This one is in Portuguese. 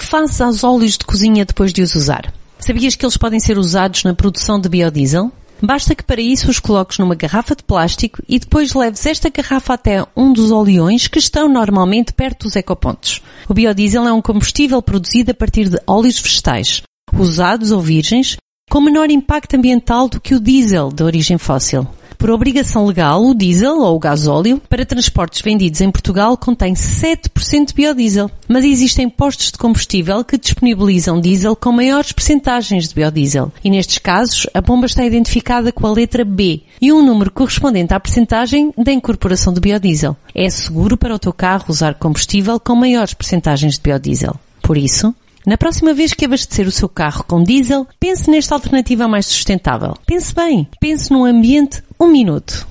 fazes aos óleos de cozinha depois de os usar? Sabias que eles podem ser usados na produção de biodiesel? Basta que para isso os coloques numa garrafa de plástico e depois leves esta garrafa até um dos oleões que estão normalmente perto dos ecopontos. O biodiesel é um combustível produzido a partir de óleos vegetais, usados ou virgens, com menor impacto ambiental do que o diesel de origem fóssil. Por obrigação legal, o diesel ou o gasóleo para transportes vendidos em Portugal contém 7% de biodiesel. Mas existem postos de combustível que disponibilizam diesel com maiores percentagens de biodiesel. E nestes casos, a bomba está identificada com a letra B e um número correspondente à percentagem da incorporação de biodiesel. É seguro para o teu carro usar combustível com maiores percentagens de biodiesel. Por isso, na próxima vez que abastecer o seu carro com diesel, pense nesta alternativa mais sustentável. Pense bem, pense num ambiente 1 minuto.